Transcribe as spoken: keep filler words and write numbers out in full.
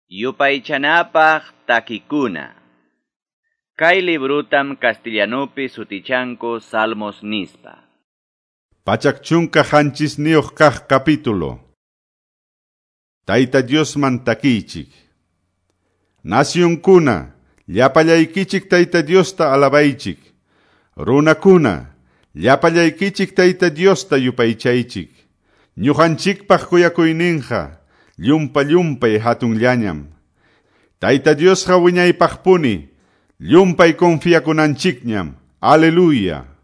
Yupaychanapaq takikuna. Kay librutam castellanopi sutichanko Salmos nispa. Pachakchunka hanchisniyuq kaq capítulo. Tayta Dios man takichik. Nacionkuna, llapallaykichik Tayta Diosta alabaychik. Runakuna, llapallaykichik Tayta Diosta yupaychaychik. Ñuqanchikpaq kuyakuyninqa, llumpa llumpay hatunllañam. Tayta Diosqa wiñaypaqpuni, llumpay confiakunanchikñam. Aleluya.